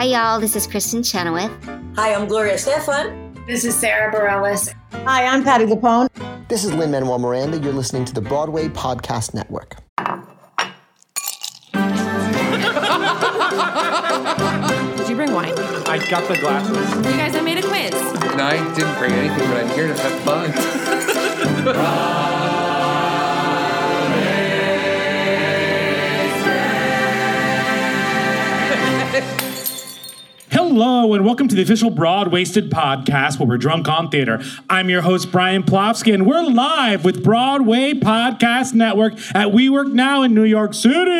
Hi, y'all. This is Kristen Chenoweth. Hi, I'm Gloria Estefan. This is Sarah Bareilles. Hi, I'm Patti LuPone. This is Lin-Manuel Miranda. You're listening to the Broadway Podcast Network. Did you bring wine? I got the glasses. You guys, I made a quiz. And I didn't bring anything, but I'm here to have fun. Hello, and welcome to the official Broad-Wasted podcast where we're drunk on theater. I'm your host, Brian Plofsky, and we're live with Broadway Podcast Network at WeWork Now in New York City.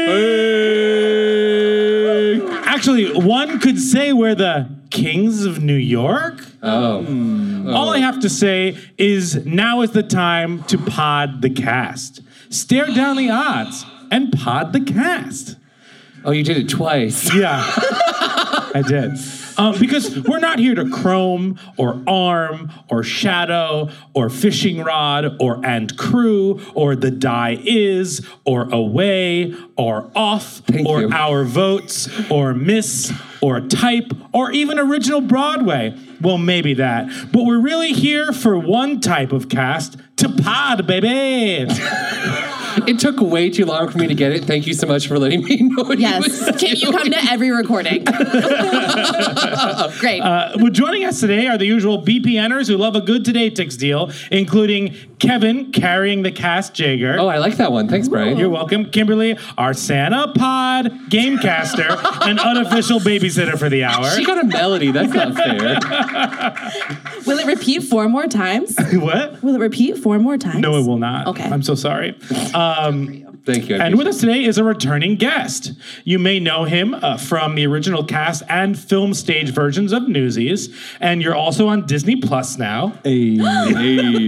Hey. Actually, one could say we're the kings of New York. All I have to say is now is the time to pod the cast. Stare down the odds and pod the cast. Oh, you did it twice. Yeah, I did. Because we're not here to chrome or arm or shadow or fishing rod or and crew or the die is or away or off or you. Our votes or miss or type or even original Broadway. Well, maybe that. But we're really here for one type of cast, to pod, baby. It took way too long for me to get it. Thank you so much for letting me know what Yes. you was Can you come to every recording? Great. Well, joining us today are the usual BPNers who love a good Today Tix deal, including Kevin carrying the cast Jager. Oh, I like that one. Thanks, Brian. You're welcome. Kimberly, our Santa Pod Gamecaster and unofficial babysitter for the hour. She got a melody. That's not fair. Will it repeat 4 more times? What? Will it repeat 4 more times? No, it will not. Okay. I'm so sorry. Thank you. And with us today is a returning guest. You may know him from the original cast and film stage versions of Newsies, and you're also on Disney Plus now. Hey. He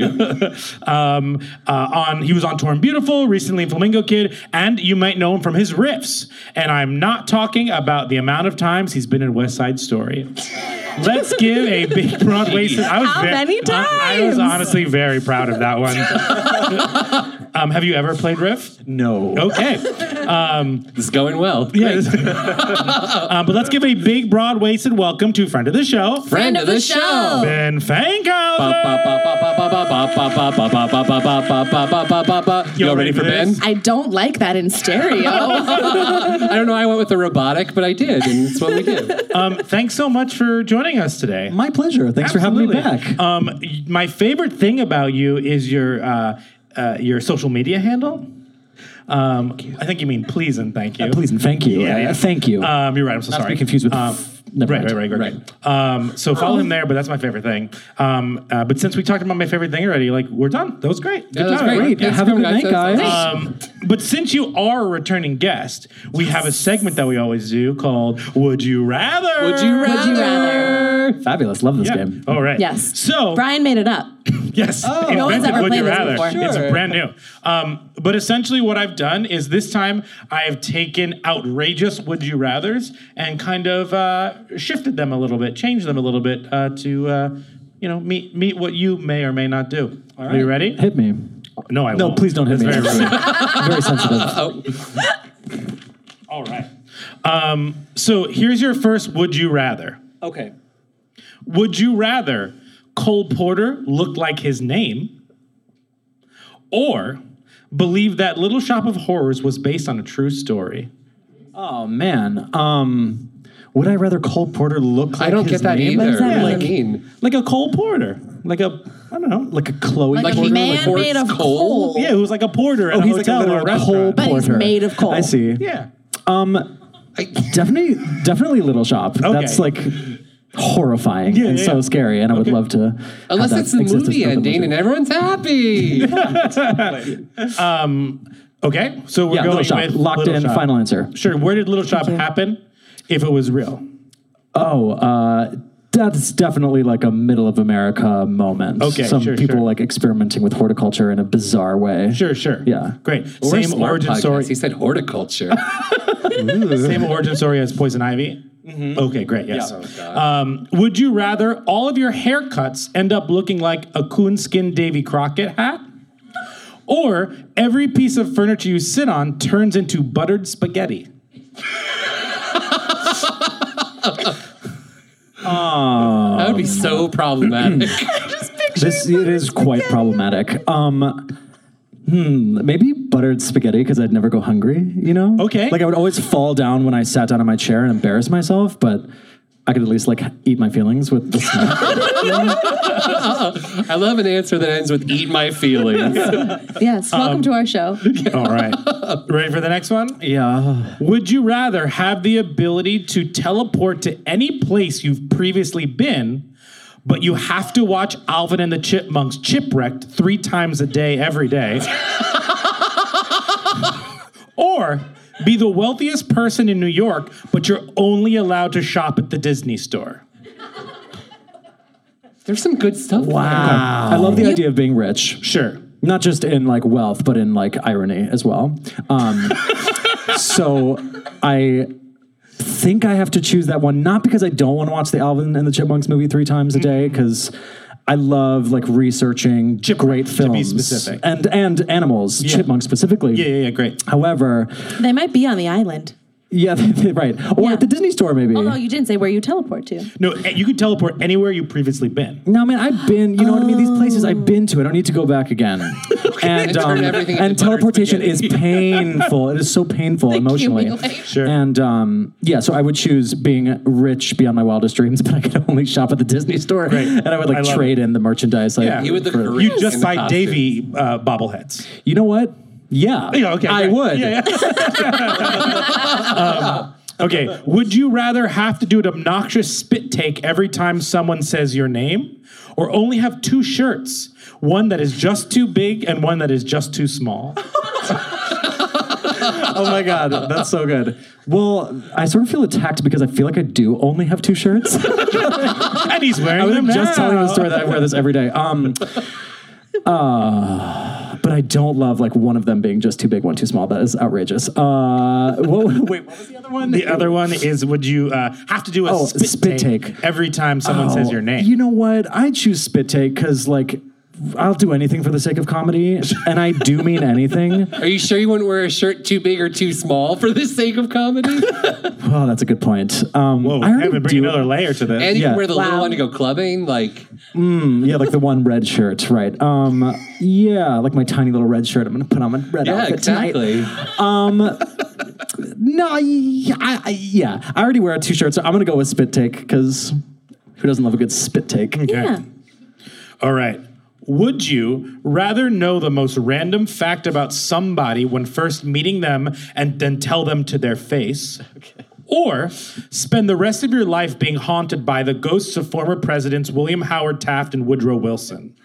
was on Torn Beautiful, recently in Flamingo Kid, and you might know him from his riffs. And I'm not talking about the amount of times he's been in West Side Story. Let's give a big Broadway. How many times? I was honestly very proud of that one. Have you ever played riff? No. Okay. This is going well. Yes. But let's give a big Broad-Wasted welcome to friend of the show. Friend of the show. Ben Fankhauser. You all ready for Ben? I don't like that in stereo. I don't know. I went with the robotic, but I did, and it's what we did. Thanks so much for joining us today. My pleasure. Thanks for having me back. My favorite thing about you is your social media handle. I think you mean please and thank you. Please and thank you. Yeah. Thank you. You're right. I'm so Not to sorry. be confused with Right. So follow him there, but that's my favorite thing. But since we talked about my favorite thing already, we're done. That was great. Yeah, that's great. Yeah, have a good night, guys. But since you are a returning guest, we have a segment that we always do called Would You Rather? Would you rather? Would you rather? Fabulous. Love this game. All right. Yes. So Brian made it up. yes, No one's ever Would played You this Rather. before. It's Sure. brand new. But essentially what I've done is this time I have taken outrageous Would You Rathers and kind of shifted them a little bit, changed them a little bit to meet what you may or may not do. All right. Are you ready? Hit me. No, I No, won't. please don't hit That's me. very rude. Very sensitive. All right. So here's your first Would You Rather. Okay. Would you rather Cole Porter look like his name or believe that Little Shop of Horrors was based on a true story? Oh, man. Would I rather Cole Porter look like I don't his get that name? either. does that What do mean? you mean? Like a Cole Porter. Like a, I don't know. Like a Chloe Like a Porter? man Horse made of coal? coal. Yeah, it was like a porter at Oh, a he's like a hotel or a literal Cole restaurant. But he's Porter. made of coal. I see. Yeah. Definitely Little Shop. Okay. That's like horrifying and yeah. so scary, and I would love to. Unless have it's that the exist as movie something ending legit. and everyone's happy. Okay, so we're Yeah, going Little Shop. with Locked Little in. Shop. Final answer. Sure. Where did Little Shop happen if it was real? That's definitely like a middle of America moment. Okay, Some sure, people sure. like experimenting with horticulture in a bizarre way. Sure. Yeah. Great. We're a Same smart origin podcast. story. He said horticulture. Same origin story as Poison Ivy. Okay, great. Yes. Yeah. Would you rather all of your haircuts end up looking like a coonskin Davy Crockett hat, or every piece of furniture you sit on turns into buttered spaghetti? be so problematic. It is quite problematic. Maybe buttered spaghetti because I'd never go hungry, you know? Okay. Like I would always fall down when I sat down in my chair and embarrass myself, but I could at least like eat my feelings with the snack. I love an answer that ends with "eat my feelings." Yes, welcome to our show. All right. Ready for the next one? Yeah. Would you rather have the ability to teleport to any place you've previously been, but you have to watch Alvin and the Chipmunks Chipwrecked 3 times a day, every day? Or be the wealthiest person in New York, but you're only allowed to shop at the Disney store? There's some good stuff. Wow. I love the idea of being rich. Sure. Not just in like wealth, but in like irony as well. So I think I have to choose that one, not because I don't want to watch the Alvin and the Chipmunks movie 3 times a day, because I love like researching great films. to be specific. And animals, chipmunks specifically. Yeah, great. However, They might be on the island. yeah, right. Or Yeah. at the Disney store maybe. Although you didn't say where you teleport to. No, you could teleport anywhere you've previously been. No, man, I've been, you know what I mean? These places I've been to. I don't need to go back again. And turn everything into and buttered teleportation is spaghetti. painful. It is so painful emotionally. Accumulate. Sure. And yeah, so I would choose being rich beyond my wildest dreams, but I could only shop at the Disney store. Great. And I would I like love trade in the merchandise. Like, Yeah. You would look for- great. You just in the buy costume. Davy bobbleheads. You know what? Yeah. Yeah, okay, I great. would. Yeah. Okay, would you rather have to do an obnoxious spit take every time someone says your name, or only have 2 shirts, one that is just too big and one that is just too small? Oh my God, that's so good. Well, I sort of feel attacked because I feel like I do only have 2 shirts. And he's wearing I was them just telling you now. the story that I wear this every day. But I don't love like one of them being just too big, one too small. That is outrageous. Wait, what was the other one? The other one is, would you have to do a spit spit take take. every time someone says your name? You know what? I choose spit take because like I'll do anything for the sake of comedy, and I do mean anything. Are you sure you wouldn't wear a shirt too big or too small for the sake of comedy? Oh, that's a good point. Whoa, I I already haven't bring do- another layer to this. And you Yeah. can wear the little Wow. one to go clubbing? Like, Yeah, like the one red shirt, right? Yeah, like my tiny little red shirt. I'm gonna put on my red yeah, outfit tonight. exactly. No, yeah, I already wear 2 shirts. So I'm gonna go with spit take because who doesn't love a good spit take? Yeah. All right. Would you rather know the most random fact about somebody when first meeting them and then tell them to their face? Or spend the rest of your life being haunted by the ghosts of former presidents William Howard Taft and Woodrow Wilson?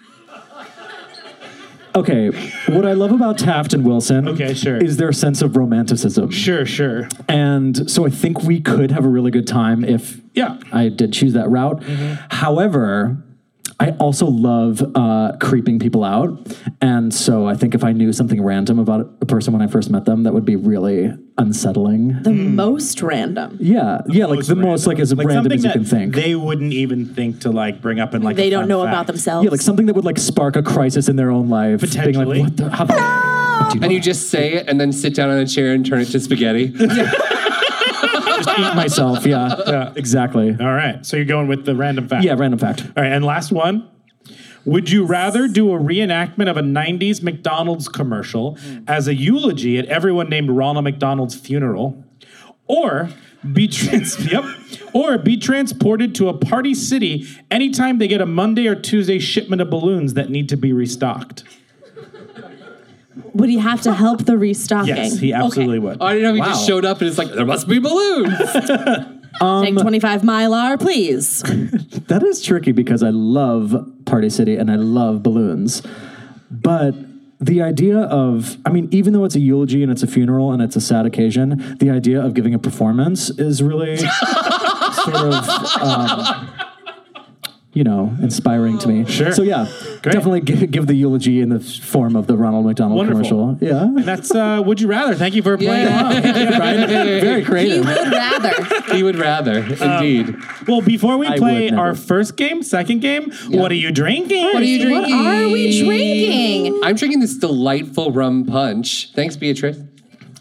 Okay, what I love about Taft and Wilson Okay, sure. is their sense of romanticism. Sure. And so I think we could have a really good time if Yeah. I did choose that route. However, I also love creeping people out. And so I think if I knew something random about a person when I first met them, that would be really unsettling. The most random. Yeah, like the most like as random something as you that can think. They wouldn't even think to like bring up in like They a don't fun know fact. about themselves. Yeah, like something that would like spark a crisis in their own life. Being Potentially. like, what the? How the And you just say it and then sit down on a chair and turn it to spaghetti. just eat myself? Yeah, exactly. All right. So you're going with the random fact. Yeah, random fact. All right, and last one. Would you rather do a reenactment of a 90s McDonald's commercial as a eulogy at everyone named Ronald McDonald's funeral, or be transported to a party city anytime they get a Monday or Tuesday shipment of balloons that need to be restocked? Would he have to help the restocking? Yes, he absolutely would. I don't know if he just showed up and it's like, there must be balloons. Take 25 Mylar, please. That is tricky because I love Party City and I love balloons. But the idea of, I mean, even though it's a eulogy and it's a funeral and it's a sad occasion, the idea of giving a performance is really sort of, inspiring to me. Sure. So yeah, Great. definitely give the eulogy in the form of the Ronald McDonald Wonderful. commercial. Yeah. And that's Would You Rather. Thank you for playing along. Right? Very He creative. would rather. He would rather, indeed. Well, before we I play would never. our first game, second game, what are you drinking? What are you drinking? What are we drinking? I'm drinking this delightful rum punch. Thanks, Beatrice.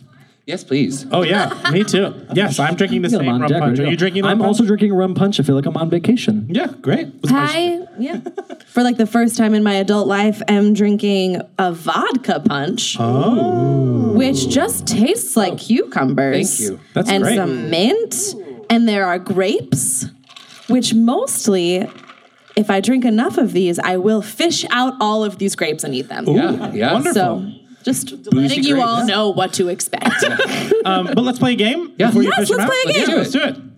Yes, please. Oh yeah, me too. Yes, I'm drinking the Yeah, same I'm on rum deck, punch. ready Are to you go. drinking? I'm rum also punch? drinking rum punch. I feel like I'm on vacation. Yeah, great. For like the first time in my adult life, am drinking a vodka punch. Oh. Which just tastes like cucumbers. Thank you. That's and great. some mint. And there are grapes, which mostly, if I drink enough of these, I will fish out all of these grapes and eat them. Yeah. Wonderful. So just letting you grapes. all know what to expect. But let's play a game. Yeah. before you Yes, fish them let's out? play a game. Let's do it.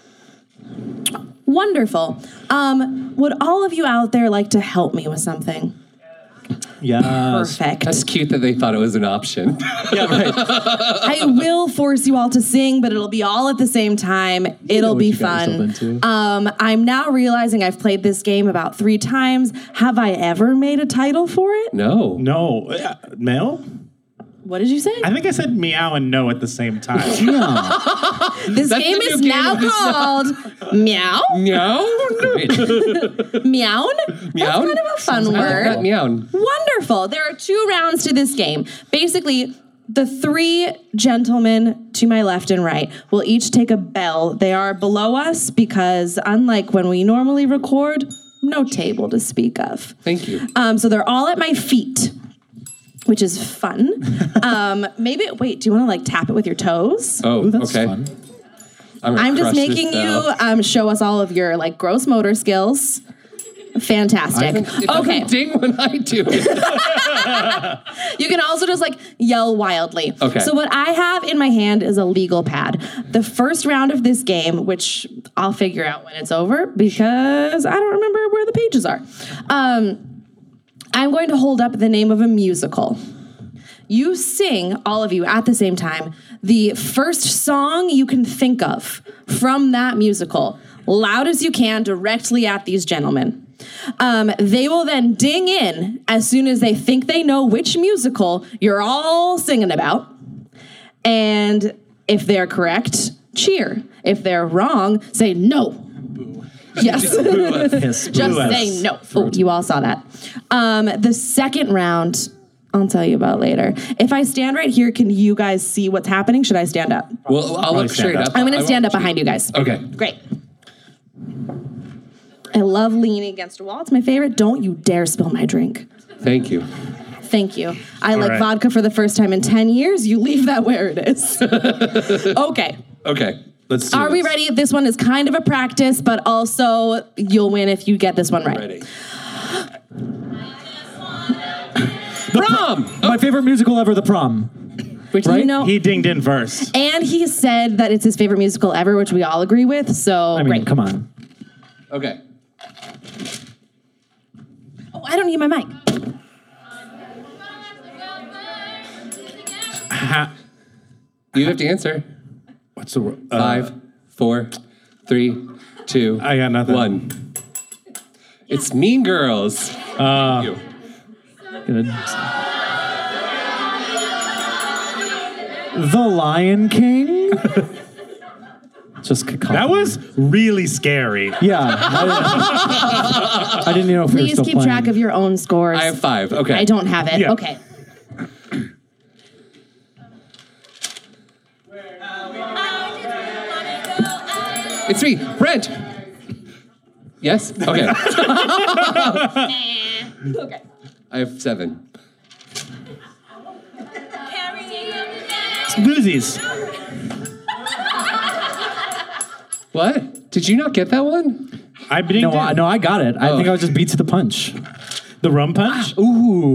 Wonderful. Would all of you out there like to help me with something? Yeah. Perfect. That's cute that they thought it was an option. Yeah, right. I will force you all to sing, but it'll be all at the same time. It'll be you got fun. yourself into. I'm now realizing I've played this game about 3 times. Have I ever made a title for it? No. No. Mel? What did you say? I think I said meow and no at the same time. This That's game the is new now game. called Meow. Meow? Great. Meown? That's Meown? kind of a fun I like that word. meow. Wonderful. There are 2 rounds to this game. Basically, the 3 gentlemen to my left and right will each take a bell. They are below us because, unlike when we normally record, no table to speak of. Thank you. So they're all at my feet, which is fun. Wait, do you want to like tap it with your toes? Oh, Ooh, that's okay. fun. I'm just making you show us all of your like gross motor skills. Fantastic. It Okay. doesn't ding when I do it. You can also just like yell wildly. Okay. So what I have in my hand is a legal pad. The first round of this game, which I'll figure out when it's over because I don't remember where the pages are. I'm going to hold up the name of a musical. You sing, all of you, at the same time, the first song you can think of from that musical, loud as you can, directly at these gentlemen. They will then ding in as soon as they think they know which musical you're all singing about. And if they're correct, cheer. If they're wrong, say no. Yes. Yes. Just say no. Oh, you all saw that. The second round, I'll tell you about later. If I stand right here, can you guys see what's happening? Should I stand up? Well, I'll look stand straight up. up. I'm going I to stand won't up behind you guys. Okay. Great. I love leaning against a wall. It's my favorite. Don't you dare spill my drink. Thank you. Thank you. I like right. vodka for the first time in 10 years. You leave that where it is. Okay. Okay. Let's do Are we ready? This one is kind of a practice, but also you'll win if you get this one right. Ready. Prom! My favorite musical ever, The Prom. Which Right? you know, He dinged in first. and he said that it's his favorite musical ever, which we all agree with. So I mean, great. come on. Okay. Oh, I don't need my mic. You have to answer. What's the word? 5, 4, 3, 2, I got nothing. 1. It's Mean Girls. Thank you. Good. The Lion King. Just That was really scary. yeah. I didn't know if we were Please still keep playing. track of your own scores. I have 5. Okay. I don't have it. Yeah. Okay. It's me, Brent. Yes? Okay. Okay. I have 7. Newsies. What? Did you not get that one? I dinged No, in. I got it. I think I was just beat to the punch. The rum punch? Ooh.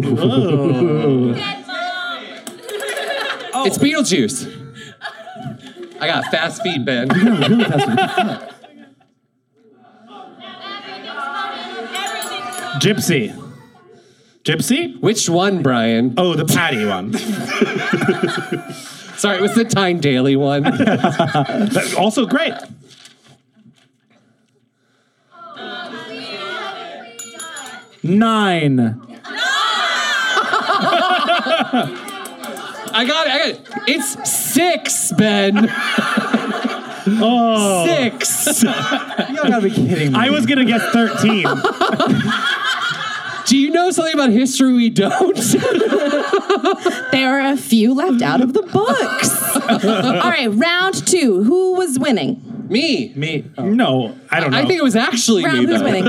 It's Beetlejuice. I got fast feet, Ben. Really fast. Gypsy. Gypsy? Which one, Brian? Oh, the Patty one. Sorry, it was the Tyne Daly one. That's also great. Nine. I got it. It's 6, Ben. Oh. 6. You gotta be kidding me. I was going to guess 13. Do you know something about history we don't? There are a few left out of the books. All right, round 2. Who was winning? Me. No, I don't know. I think it was actually Round me, who's though. winning?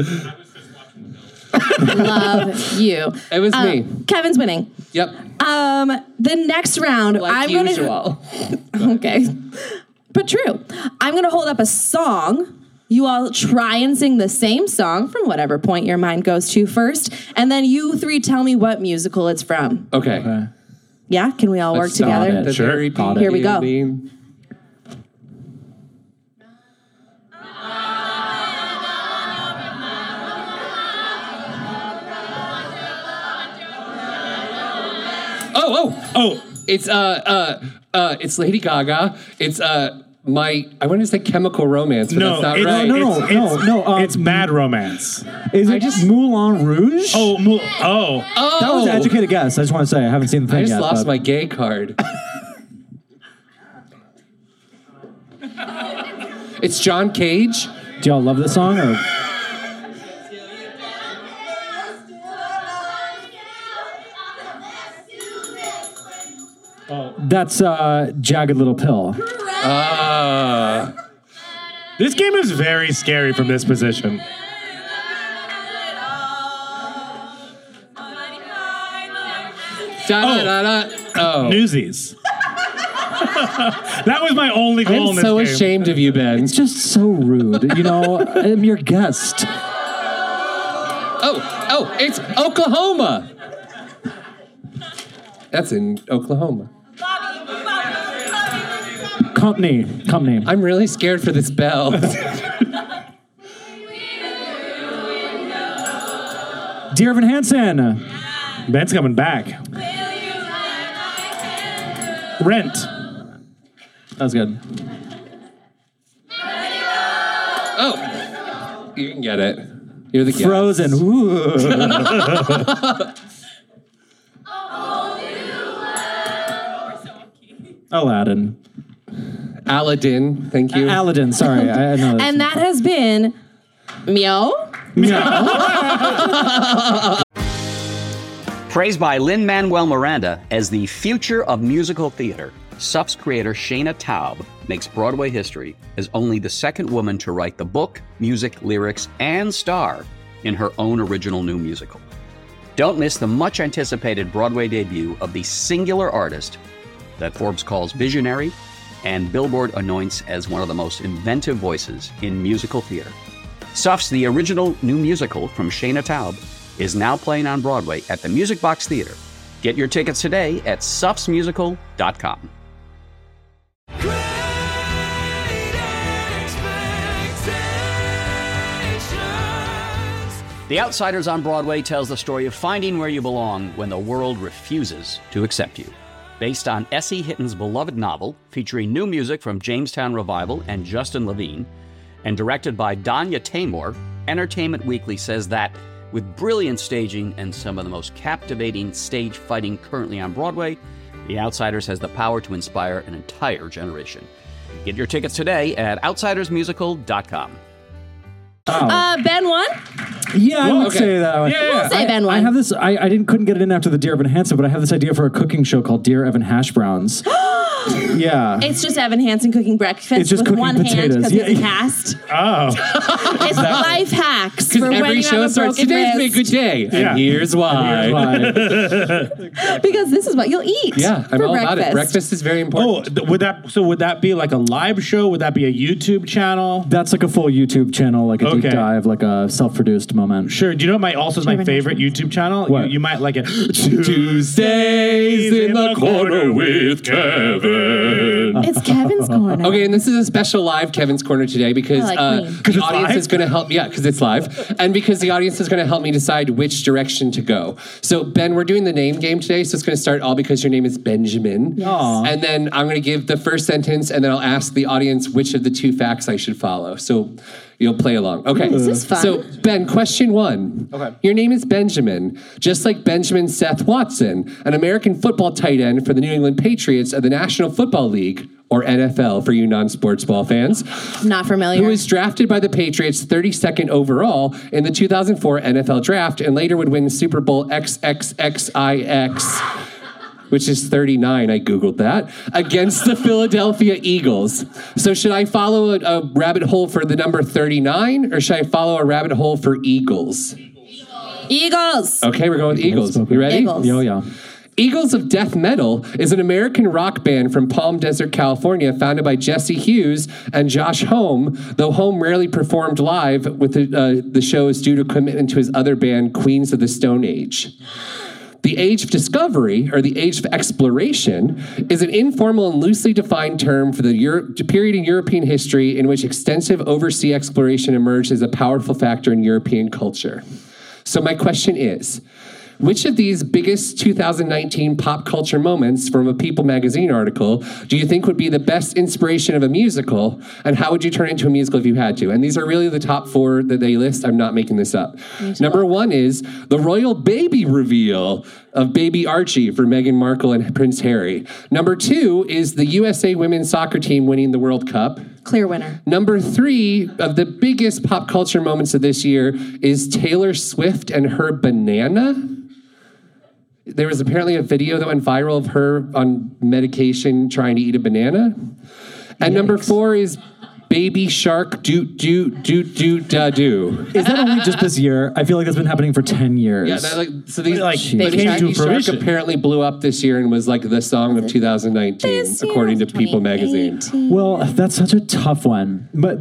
Love you. It was me. Kevin's winning. Yep. The next round, I'm usual. gonna. Okay, but true. I'm gonna hold up a song. You all try and sing the same song from whatever point your mind goes to first, and then you 3 tell me what musical it's from. Okay. Yeah, can we all work together? The Sure. very Here we go. beginning. Oh! It's Lady Gaga. It's I wanted to say Chemical Romance, but No, that's not it's, right. No. it's Bad Romance. Is it Moulin Rouge? Oh, That was an educated guess. I just want to say I haven't seen the thing I just yet. lost but- my gay card. It's John Cage. Do y'all love this song? Or? That's Jagged Little Pill. this game is very scary from this position. Newsies. That was my only goal I'm in this so game. ashamed of you, Ben. It's just so rude. You know, I'm your guest. Oh, it's Oklahoma. That's in Oklahoma. Company. I'm really scared for this bell. Dear Evan Hansen. Ben's coming back. Rent. That was good. Oh, you can get it. You're the guest. Frozen. Ooh. Aladdin. Aladdin. Thank you. Aladdin. Sorry, I know. This. And that has been Meow. Praised by Lin-Manuel Miranda as the future of musical theater, SUF's creator Shayna Taub makes Broadway history as only the second woman to write the book, music, lyrics, and star in her own original new musical. Don't miss the much-anticipated Broadway debut of the singular artist that Forbes calls visionary and Billboard anoints as one of the most inventive voices in musical theater. SUF's The Original New Musical from Shayna Taub is now playing on Broadway at the Music Box Theater. Get your tickets today at sufsmusical.com. The Outsiders on Broadway tells the story of finding where you belong when the world refuses to accept you. Based on S.E. Hitton's beloved novel, featuring new music from Jamestown Revival and Justin Levine, and directed by Danya Taymor, Entertainment Weekly says that, with brilliant staging and some of the most captivating stage fighting currently on Broadway, The Outsiders has the power to inspire an entire generation. Get your tickets today at outsidersmusical.com. Ben won. Yeah, I would okay. say that. We'll say Ben won. I have this. I couldn't get it in after the Dear Evan Hansen, but I have this idea for a cooking show called Dear Evan Hash Browns. Yeah. It's just Evan Hansen cooking breakfast It's just with cooking one potatoes. hand because Yeah. he's a cast. Oh. It's life hacks for Because when every you show have a starts, broken today's been a wrist. good day. Yeah. And here's why. Because this is what you'll eat. Yeah, I'm for all breakfast. about it. Breakfast is very Oh, important. would that be like a live show? Would that be a YouTube channel? That's like a full YouTube channel, like a deep Okay. dive, like a self-produced moment. Sure. Do you know what also is my favorite YouTube channel? What? You might like it. Tuesdays in the corner with Kevin. It's Kevin's corner. Okay, and this is a special live Kevin's Corner today because I like Queen. the it's audience live? is going to help. Yeah, because it's live, and because the audience is going to help me decide which direction to go. So Ben, we're doing the name game today, so it's going to start all because your name is Benjamin, Aw. and then I'm going to give the first sentence, and then I'll ask the audience which of the two facts I should follow. So You'll play along. Okay. This is fun. So, Ben, question 1. Okay. Your name is Benjamin, just like Benjamin Seth Watson, an American football tight end for the New England Patriots of the National Football League, or NFL for you non-sports ball fans. Not familiar. Who was drafted by the Patriots 32nd overall in the 2004 NFL Draft and later would win Super Bowl XXXIX, which is 39, I Googled that, against the Philadelphia Eagles. So should I follow a rabbit hole for the number 39, or should I follow a rabbit hole for Eagles? Eagles. Okay, we're going with Eagles. You ready? Eagles. Yo, yeah. Eagles of Death Metal is an American rock band from Palm Desert, California, founded by Jesse Hughes and Josh Homme, though Homme rarely performed live with the shows due to commitment to his other band, Queens of the Stone Age. The Age of Discovery, or the Age of Exploration, is an informal and loosely defined term for the period in European history in which extensive overseas exploration emerged as a powerful factor in European culture. So my question is, which of these biggest 2019 pop culture moments from a People magazine article do you think would be the best inspiration of a musical, and how would you turn it into a musical if you had to? And these are really the top 4 that they list. I'm not making this up. Number 1 is the royal baby reveal of baby Archie for Meghan Markle and Prince Harry. Number 2 is the USA women's soccer team winning the World Cup. Clear winner. Number 3 of the biggest pop culture moments of this year is Taylor Swift and her banana. There was apparently a video that went viral of her on medication trying to eat a banana. And number 4 is Baby Shark doot doot doot doot da do. Is that only just this year? I feel like that's been happening for 10 years. Yeah, so these Baby Baby Shark fruition. apparently blew up this year and was like the song of 2019, according to People magazine. Well, that's such a tough one. But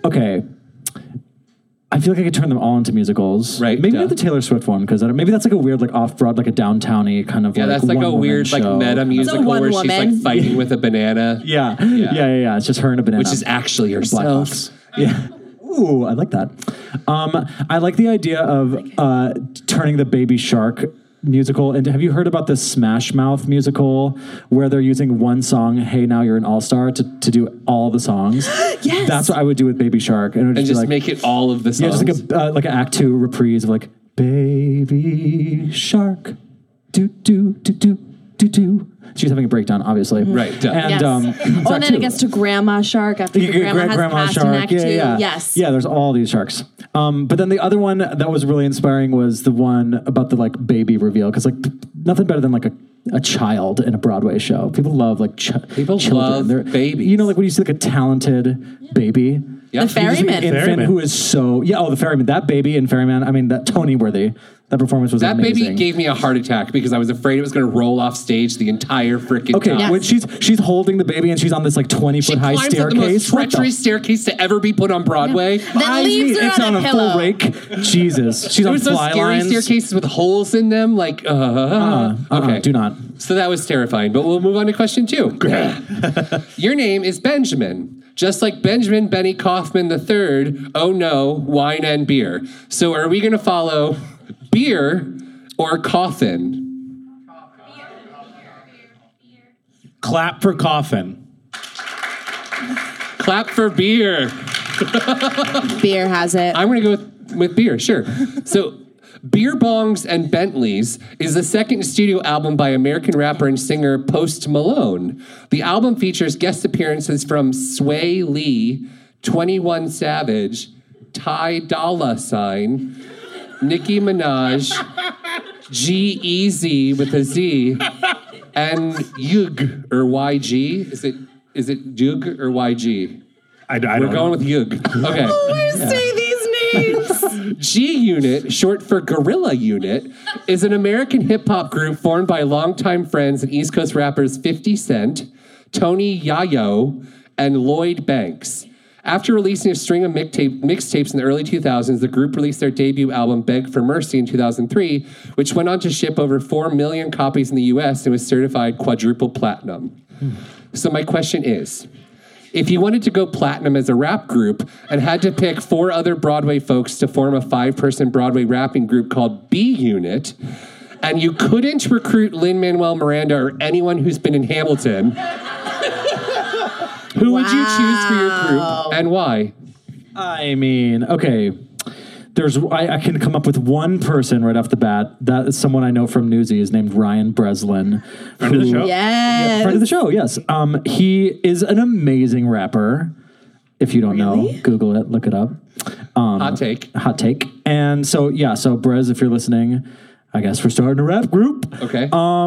I feel like I could turn them all into musicals. Right, Maybe yeah. not the Taylor Swift one, because maybe that's like a weird, like off-broad, like a downtowny kind of Yeah, that's like a weird, like meta musical where she's like fighting with a banana. Yeah. It's just her and a banana. Which is actually herself. Yeah. Ooh, I like that. I like the idea of turning the Baby Shark musical into. Have you heard about this Smash Mouth musical where they're using one song, "Hey Now You're an All-Star," to do all the songs? Yes. That's what I would do with Baby Shark, And just like, make it all of the songs. yeah, just like an Act 2 reprise of like Baby Shark, do do do do do do. She's having a breakdown, obviously. Right. Duh. And Yes. it's And then Act it 2. gets to Grandma Shark after the grandma has passed in Act 2. Yes. Yeah, there's all these sharks. But then the other one that was really inspiring was the one about the like baby reveal, because like nothing better than like a child in a Broadway show. People love like People children. love They're- babies. You know, like when you see like a talented baby. Yep. The Ferryman. Infant Ferryman. who is so the Ferryman. That baby in Ferryman. I mean, that Tony Worthy. That performance was That amazing. baby gave me a heart attack because I was afraid it was going to roll off stage the entire freaking Okay, time. Yes. when she's holding the baby and she's on this like 20-foot high climbs up the most staircase. What the treacherous staircase to ever be put on Broadway. Then leaves her it's on a a pillow. full rake. Jesus, she's There on was those fly scary lines. staircases with holes in them. Like, okay. Do not. So that was terrifying. But we'll move on to question 2. Your name is Benjamin. Just like Benjamin Benny Kaufman III, oh no, wine and beer. So are we going to follow beer or coffin? Clap for coffin. Clap for beer. Beer has it. I'm going to go with beer, sure. So, Beer Bongs and Bentleys is the second studio album by American rapper and singer Post Malone. The album features guest appearances from Sway Lee, 21 Savage, Ty Dolla $ign, Nicki Minaj, G-Eazy with a Z, and Yug or YG. Is it Yug or YG? I don't We're know. going with Yug. Okay. Say these names. G Unit, short for Gorilla Unit, is an American hip-hop group formed by longtime friends and East Coast rappers 50 Cent, Tony Yayo, and Lloyd Banks. After releasing a string of mixtapes in the early 2000s, the group released their debut album, Beg for Mercy, in 2003, which went on to ship over 4 million copies in the US and was certified quadruple platinum. So my question is, if you wanted to go platinum as a rap group and had to pick 4 other Broadway folks to form a 5-person Broadway rapping group called B Unit, and you couldn't recruit Lin-Manuel Miranda or anyone who's been in Hamilton, who would you choose for your group and why? I mean, okay. I can come up with one person right off the bat. That is someone I know from Newsies named Ryan Breslin. Friend of the show? Yes. Friend of the show, yes. He is an amazing rapper. If you don't know, Google it, look it up. Hot take. And so, Brez, if you're listening, I guess we're starting a rap group. Okay.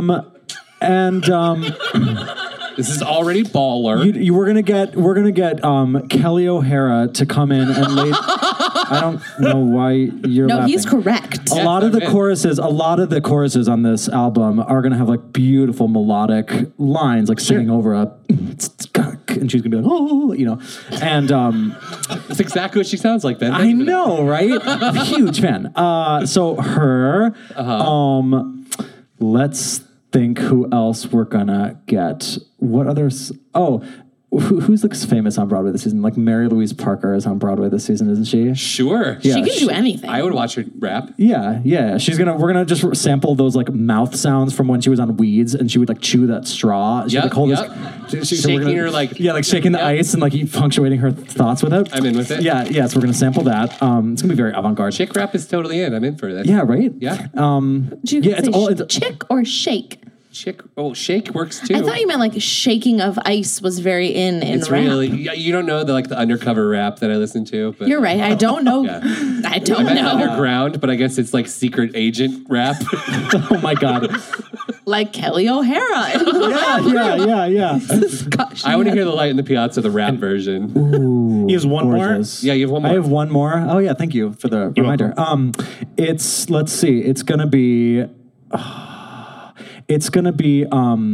This is already baller. We're gonna get Kelly O'Hara to come in and lay. I don't know why you're laughing. he's correct. A lot of the choruses on this album are gonna have like beautiful melodic lines, like singing over a, and she's gonna be like, oh, and That's exactly what she sounds like, Ben. I know, right? I'm a huge fan. So her, let's think who else we're gonna get. What others? Who's like famous on Broadway this season? Like Mary Louise Parker is on Broadway this season, isn't she? Sure. Yeah, she can do anything. I would watch her rap. Yeah. We're gonna just sample those like mouth sounds from when she was on Weeds, and she would like chew that straw. She'd like hold this. Shaking her like shaking the ice and like punctuating her thoughts with it. I'm in with it. Yeah. So we're gonna sample that. It's gonna be very avant-garde. Chick rap is totally in. I'm in for that. Yeah. Right. Yeah. It's chick or shake. Chick. Oh, shake works too. I thought you meant like shaking of ice was very in it's rap. Really, you don't know the undercover rap that I listen to. But You're right. I don't know. Yeah. I don't know. Underground, but I guess it's like secret agent rap. Oh my God. Like Kelly O'Hara. Yeah. Gosh, I want to hear the Light in the Piazza, the rap version. Ooh, he has one gorgeous. more. Yeah, you have one more. I have one more. Oh yeah, thank you for the reminder. Let's see. It's gonna be. It's gonna be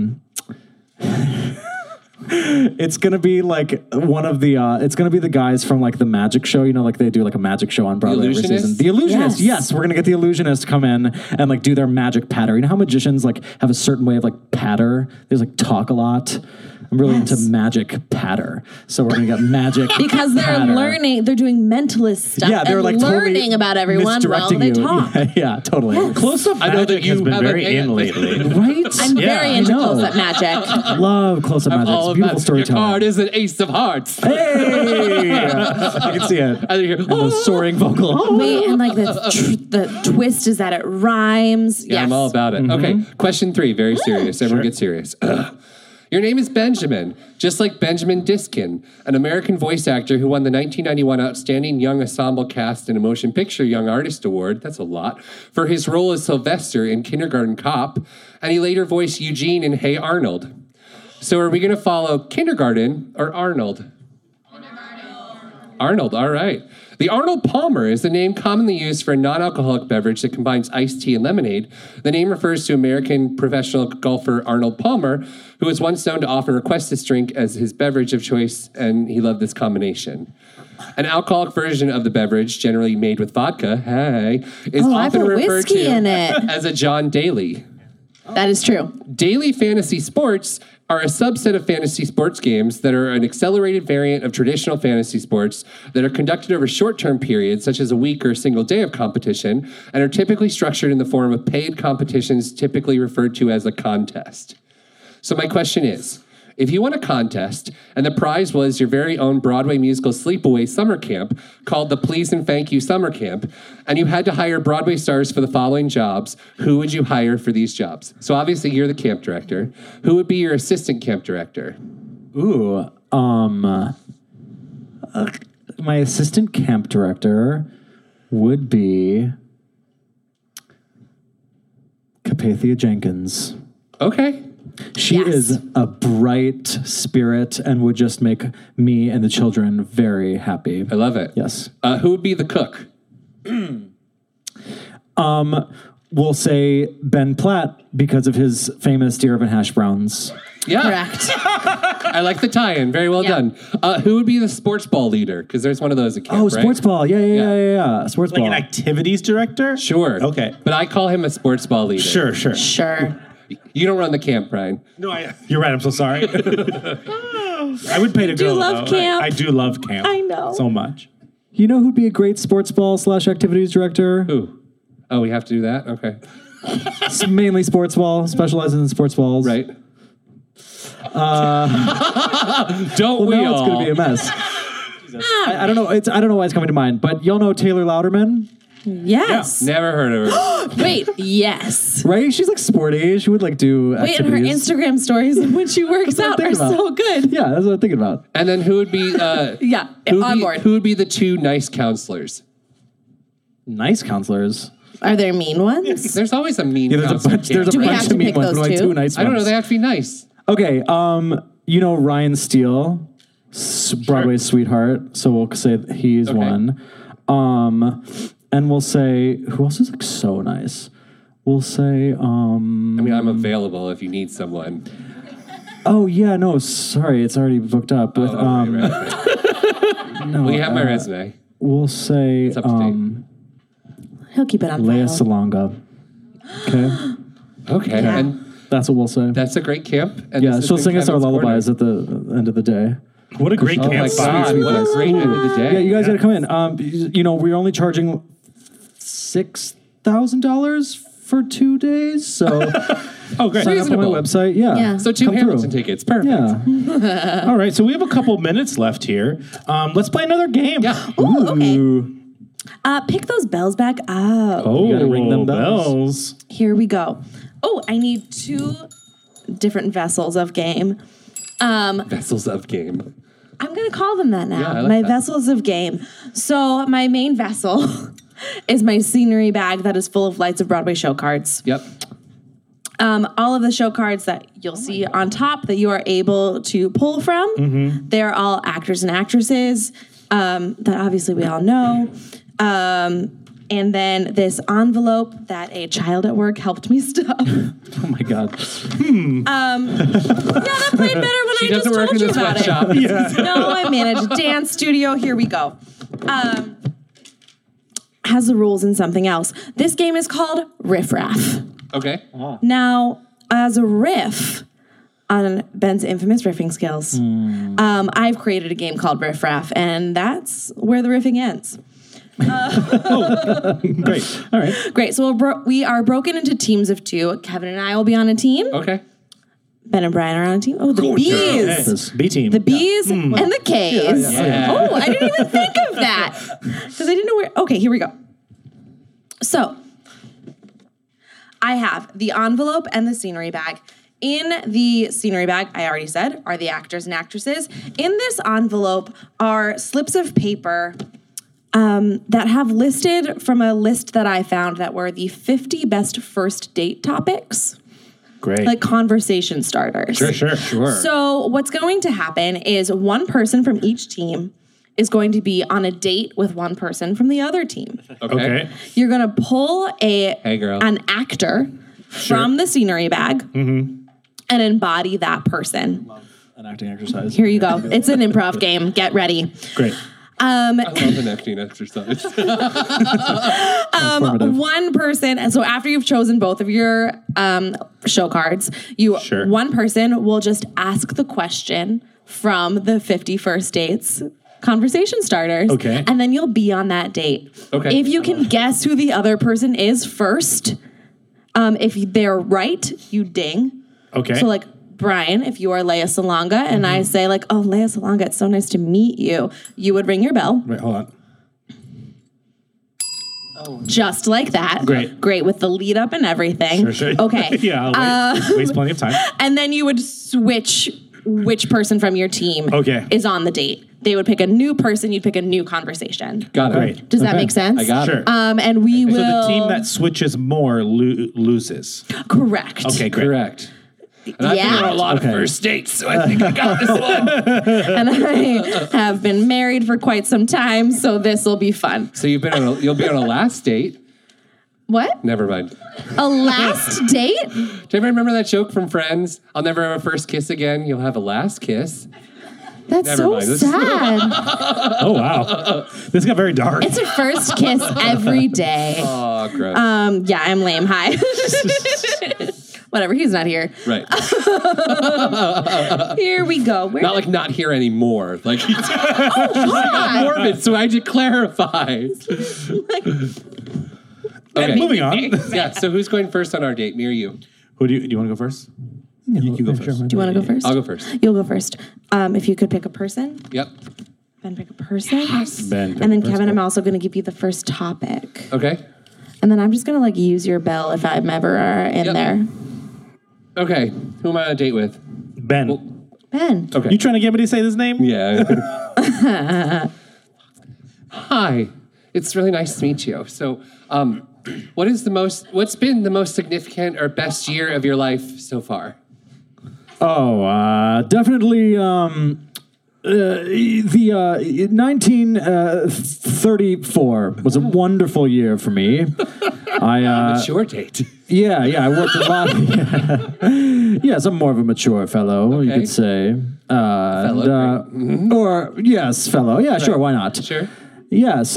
it's gonna be like one of the it's gonna be the guys from like the magic show, like they do like a magic show on Broadway every season. The Illusionists, yes. We're gonna get the Illusionists to come in and like do their magic patter. You know how magicians like have a certain way of like patter? They just like talk a lot. I'm really into magic patter. So we're going to get magic because they're patter. learning, they're doing mentalist stuff. Yeah, they're and like learning totally about everyone while they you. talk. Yeah, totally. Yes. Close-up magic has been very in lately. Right? I'm very into close-up magic. Love close-up magic. It's beautiful storytelling. Your card is an ace of hearts. Hey! You can see it. And the soaring vocal. Wait, and like the twist is that it rhymes. Yeah, yes. I'm all about it. Okay, question 3, very serious. Everyone get serious. Your name is Benjamin, just like Benjamin Diskin, an American voice actor who won the 1991 Outstanding Young Ensemble Cast in a Motion Picture Young Artist Award, that's a lot, for his role as Sylvester in Kindergarten Cop, and he later voiced Eugene in Hey Arnold. So are we going to follow Kindergarten or Arnold? Arnold, all right. The Arnold Palmer is the name commonly used for a non-alcoholic beverage that combines iced tea and lemonade. The name refers to American professional golfer Arnold Palmer, who was once known to often request this drink as his beverage of choice, and he loved this combination. An alcoholic version of the beverage, generally made with vodka, is often referred to as a John Daly. That is true. Daily fantasy sports are a subset of fantasy sports games that are an accelerated variant of traditional fantasy sports that are conducted over short-term periods, such as a week or a single day of competition, and are typically structured in the form of paid competitions, typically referred to as a contest. So my question is, if you won a contest and the prize was your very own Broadway musical sleepaway summer camp called the Please and Thank You Summer Camp, and you had to hire Broadway stars for the following jobs, who would you hire for these jobs? So obviously you're the camp director. Who would be your assistant camp director? Ooh, my assistant camp director would be Capathia Jenkins. Okay. She is a bright spirit and would just make me and the children very happy. I love it. Yes. Who would be the cook? We'll say Ben Platt because of his famous deer oven hash browns. Yeah. Correct. I like the tie-in. Very well done. Who would be the sports ball leader? Because there's one of those at camp, right? Sports ball. Yeah. Sports ball. Like an activities director? Sure. Okay. But I call him a sports ball leader. Sure. You don't run the camp, Brian. No, you're right. I'm so sorry. I would pay to go. Do you love camp? I do love camp. I know. So much. You know who'd be a great sports ball / activities director? Who? Oh, we have to do that? Okay. It's mainly sports ball, specializes in sports balls. Right. Now we all? it's going to be a mess. I don't know. I don't know why it's coming to mind, but y'all know Taylor Louderman, Yes. Never heard of her. Wait, yes. right? She's like sporty. She would like do Wait, and her activities. Instagram stories when she works That's what out I'm are thinking so about. good. Yeah, that's what I'm thinking about. And then who would be Yeah, on board. Who would be the two nice counselors? Nice counselors. Are there mean ones? There's always a mean Yeah, counselor. there's a Do we have bunch to of mean pick ones, those but like two? two nice ones. I don't know. They have to be nice. Okay, you know Ryan Steele, Broadway's sweetheart. So we'll say that he's Okay. one. And we'll say who else is like so nice? We'll say I mean, I'm available if you need someone. oh yeah, no, sorry, it's already booked up with Right. no, Well, you have my resume. we'll say It's up to date. He'll keep it on Lea file. Salonga. Okay, Okay. Yeah. And that's what we'll say. that's a great camp. And Yeah, this has she'll been sing us our Kevin's Corner. lullabies at the end of the day. What a great Oh my campfire. God, what a great end of the day. Yeah, you guys got to come in. You know, we're only charging $6,000 for 2 days, so Oh, great. sign up on my Reasonable. website. Yeah, Yeah. So 2 come Hamilton through. tickets. Perfect. Yeah, All right, so we have a couple minutes left here. Let's play another game. Yeah. Ooh, okay. Ooh. Pick those bells back up. Oh, You gotta ring them bells. bells. Here we go. Oh, I need 2 different vessels of game. Vessels of game. I'm going to call them that now. Yeah, I like my that. vessels of game. So my main vessel is my scenery bag that is full of Lights of Broadway show cards. Yep. All of the show cards that you'll see on top that you are able to pull from, they're all actors and actresses that obviously we all know. And then this envelope that a child at work helped me stuff. oh my God. Yeah, that played better when She I just doesn't work in told you this about it. sweatshop. No, I manage a dance studio. Here we go. Has the rules in something else. This game is called Riff Raff. Okay. Now, as a riff on Ben's infamous riffing skills, I've created a game called Riff Raff, and that's where the riffing ends. Great. All right. Great. So we are broken into teams of 2. Kevin and I will be on a team. Okay. Ben and Brian are on a team. Oh, the bees. This- B team. The B's and the K's. Yeah. Oh, I didn't even think of that because I didn't know where. Okay, here we go. So I have the envelope and the scenery bag. In the scenery bag, I already said, are the actors and actresses. In this envelope are slips of paper that have listed from a list that I found that were the 50 best first date topics. Great. Like conversation starters. Sure. So what's going to happen is one person from each team is going to be on a date with one person from the other team. Okay. You're going to pull Hey, girl. an actor from the scenery bag and embody that person. An acting exercise. Here you go. It's an improv game. Get ready. Great. I love an acting exercise. One person, and so after you've chosen both of your show cards, Sure. one person will just ask the question from the 50 first dates conversation starters. Okay. And then you'll be on that date. Okay. If you can guess who the other person is first, if they're right, you ding. Okay. So like Brian, if you are Lea Salonga and I say like, oh, Lea Salonga, it's so nice to meet you, you would ring your bell. Wait, hold on. Just like that. Great. With the lead up and everything. Sure. Okay. Yeah, I'll waste plenty of time. And then you would switch which person from your team Okay. is on the date. They would pick a new person, you'd pick a new conversation. Got it. Great. Does that make sense? I got Sure. it. And we will. So the team that switches more loses. Correct. Okay, great. Correct. And I've been on a lot of first dates, so I think I got this one. And I have been married for quite some time, so this will be fun. So you'll be on a last date. What? Never mind. A last date? Do you ever remember that joke from Friends? I'll never have a first kiss again. You'll have a last kiss. That's Never so mind. This- sad. Oh, wow. This got very dark. It's a first kiss every day. Oh, gross. Yeah, I'm lame. Hi. Whatever, he's not here. Right. Here we go. Where Not like not here anymore. Like God. morbid. So I had to clarify. Okay. Moving on. Yeah. So who's going first on our date? Me or you? Who do you want to go first? You go first. Do you want to go first? I'll go first. You'll go first. If you could pick a person. Yep. Ben, pick a person. Ben, pick and a then person. Kevin, I'm also going to give you the first topic. Okay. And then I'm just going to like use your bell if I'm ever in Yep. there. Okay. Who am I on a date with? Ben. Ben. Okay. You trying to get me to say this name? Yeah. Hi. It's really nice to meet you. So, what's been the most significant or best year of your life so far? Oh, definitely. The 1934 was a wonderful year for me. Mature date. Yeah, I worked a lot. Yes, I'm more of a mature fellow, you Okay. could say. Fellow, Or yes, fellow. Yeah, sure, why not? Sure. Yes,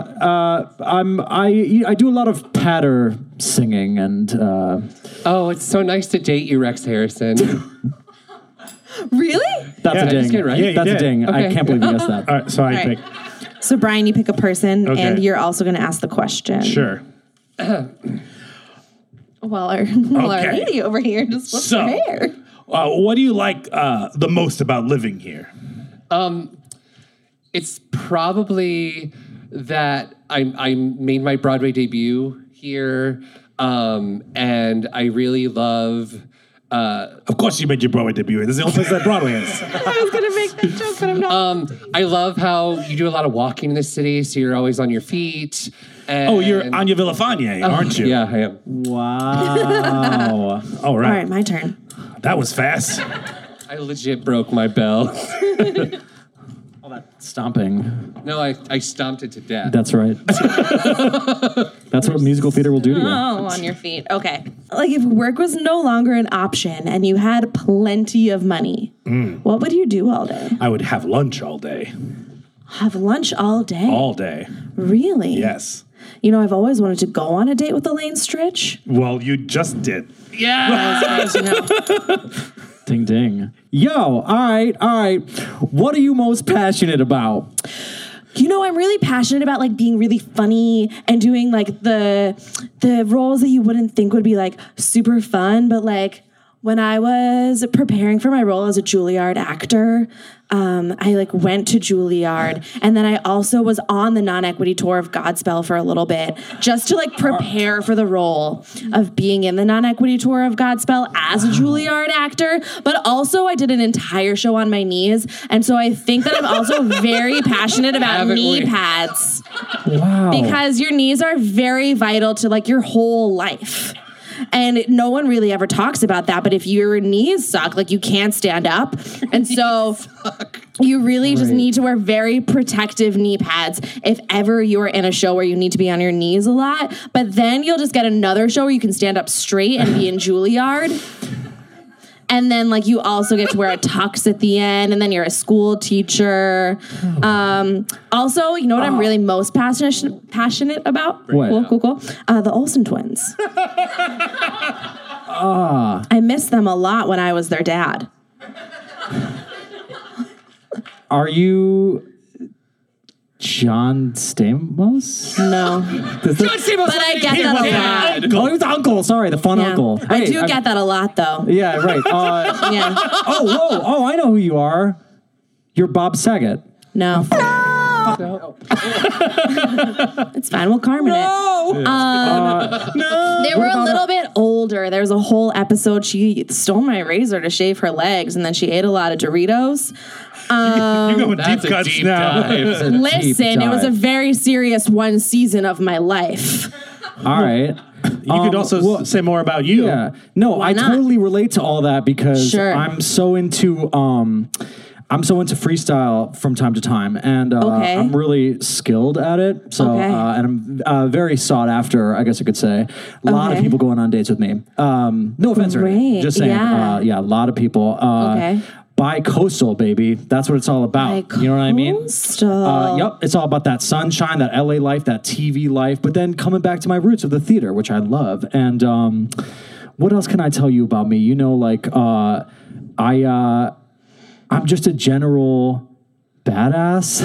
I do a lot of patter singing and. Oh, it's so nice to date you, Rex Harrison. Really? That's Yeah, a ding. that's good, right? Yeah, you That's a did. ding. I Okay. can't believe you guessed that. All right, so I All right. pick. So Brian, you pick a person, Okay. and you're also going to ask the question. Sure. While our Okay. lady over here just flips So- her hair. What do you like the most about living here? It's probably that I made my Broadway debut here, and I really love. Of course, you made your Broadway debut. This is the only place that Broadway is. I was going to make that joke, but I'm not. I love how you do a lot of walking in the city, so you're always on your feet. And Oh, you're Anya Villafane, aren't you? Yeah, I am. Wow. All All right. right, my turn. That was fast. I legit broke my bell. All that stomping. No, I stomped it to death. That's right. That's what musical theater will do to you. Oh, on your feet. Okay. Like if work was no longer an option and you had plenty of money, what would you do all day? I would have lunch all day. Have lunch all day? All day. Really? Yes. You know, I've always wanted to go on a date with Elaine Stritch. Well, you just did. As you know. Ding, ding. Yo, all right. What are you most passionate about? You know, I'm really passionate about like being really funny and doing like the roles that you wouldn't think would be like super fun, but like when I was preparing for my role as a Juilliard actor, I like went to Juilliard, and then I also was on the non-equity tour of Godspell for a little bit, just to like prepare for the role of being in the non-equity tour of Godspell as a Juilliard actor. But also, I did an entire show on my knees, and so I think that I'm also very passionate about Haven't knee we? pads Wow. because your knees are very vital to like your whole life. And no one really ever talks about that. But if your knees suck, like you can't stand up. And so you really just need to wear very protective knee pads if ever you're in a show where you need to be on your knees a lot. But then you'll just get another show where you can stand up straight and be in Juilliard. And then, like, you also get to wear a tux at the end, and then you're a school teacher. Also, you know what I'm really most passionate about? What? Cool. The Olsen twins. I miss them a lot when I was their dad. Are you John Stamos? No. But But I get that a lot. Oh, he was the uncle. Sorry, the fun Yeah. uncle. I Hey, do get that a lot, though. Yeah, right. Yeah. Oh, I know who you are. You're Bob Saget. No. It's fine. We'll Carmen it. They were a little bit older. There was a whole episode. She stole my razor to shave her legs, and then she ate a lot of Doritos. You're going That's deep a cuts deep now. dive. Listen, it was a very serious one season of my life. All right. You could also say more about you. Yeah. No, Why I not? totally relate to all that because Sure. I'm so into freestyle from time to time, and Okay. I'm really skilled at it. So, Okay. and I'm very sought after, I guess I could say. A lot of Okay. people going on dates with me. No offense, or anything. Great. Just saying. Yeah. A lot of people. Okay. Bi-coastal, baby. That's what it's all about. You know what I mean? Bi-coastal. Yep. It's all about that sunshine, that LA life, that TV life, but then coming back to my roots of the theater, which I love. And what else can I tell you about me? You know, like I'm just a general badass.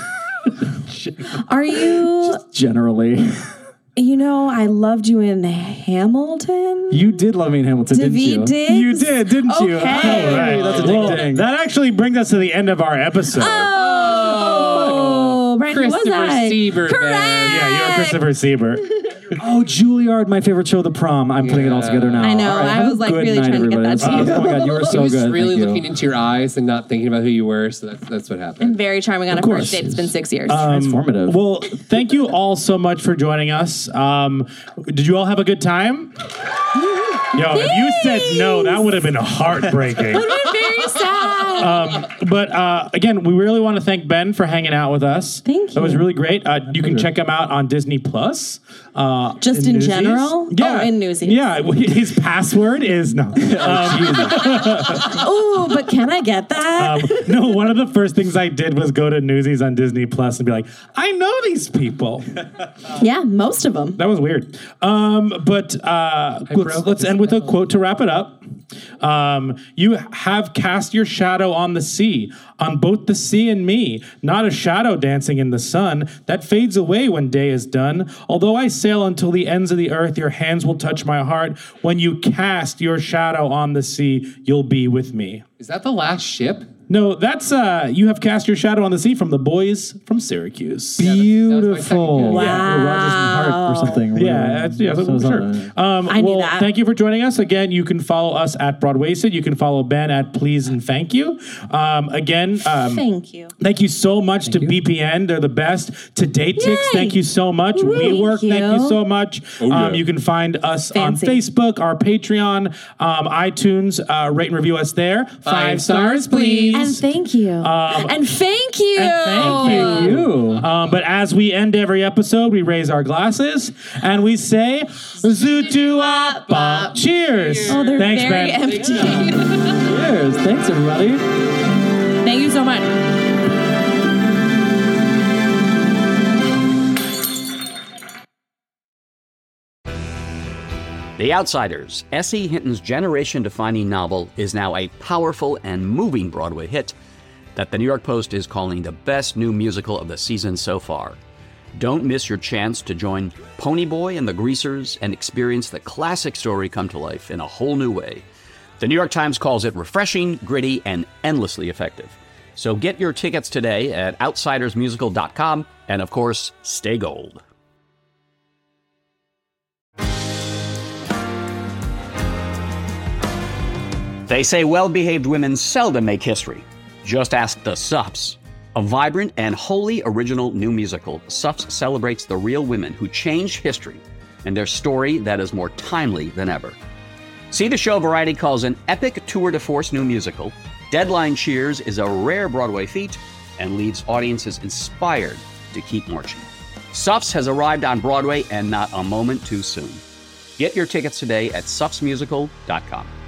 Are you, Generally. you know, I loved you in Hamilton. You did love me in Hamilton, didn't you? Daveed Diggs? You did, didn't you? Okay. Hey, Right. that's a Well, ding ding. that actually brings us to the end of our episode. Oh, Christopher Sieber. Correct. Yeah, you're Christopher Sieber. Oh, Juilliard, my favorite show, The Prom. I'm putting it all together now. I know. All right, I have a was, like, good really night, trying to get everybody. that to you. Oh my God, you were He so was good. really Thank you. looking into your eyes and not thinking about who you were. So that's what happened. Very charming on a course. first date. It's been 6 years. Transformative. Well, thank you all so much for joining us. Did you all have a good time? Yo, if you said no, that would have been heartbreaking. Very sad. But again, we really want to thank Ben for hanging out with us. Thank That was you. really great. You can check him out on Disney Plus. Just in Newsies. general? Yeah. Oh, in Newsies. Yeah, his password is no. Oh, but can I get that? No, one of the first things I did was go to Newsies on Disney Plus and be like, I know these people. Yeah, most of them. That was weird. But let's end with a quote to wrap it up. You have cast your shadow on the sea, on both the sea and me, not a shadow dancing in the sun that fades away when day is done. Although I sail until the ends of the earth, your hands will touch my heart. When you cast your shadow on the sea, you'll be with me. Is that the last ship? No, that's you have cast your shadow on the sea from the boys from Syracuse. Beautiful. Wow. Yeah, Rogers and Hart or something. Yeah, So sure. I knew Well, that. thank you for joining us. Again, you can follow us at Broadwasted. You can follow Ben at Please and Thank You. Again, Thank you. thank you so much to BPN. They're the best. To Datix, Yay. thank you so much. Thank WeWork, thank you you. so much. You can find us Fancy. on Facebook, our Patreon, iTunes. Rate and review us there. 5 stars, please. And thank you. And thank you. And thank you. But as we end every episode, we raise our glasses and we say, Zoot-doo-wop-bop. Cheers. Oh, they're Thanks, very Ben. empty. Cheers. Thanks, everybody. Thank you so much. The Outsiders, S.E. Hinton's generation-defining novel, is now a powerful and moving Broadway hit that the New York Post is calling the best new musical of the season so far. Don't miss your chance to join Ponyboy and the Greasers and experience the classic story come to life in a whole new way. The New York Times calls it refreshing, gritty, and endlessly effective. So get your tickets today at outsidersmusical.com, and of course, stay gold. They say well-behaved women seldom make history. Just ask the Sups. A vibrant and wholly original new musical, Sups celebrates the real women who changed history and their story that is more timely than ever. See the show Variety calls an epic tour de force new musical. Deadline cheers is a rare Broadway feat and leaves audiences inspired to keep marching. Sups has arrived on Broadway and not a moment too soon. Get your tickets today at supsmusical.com.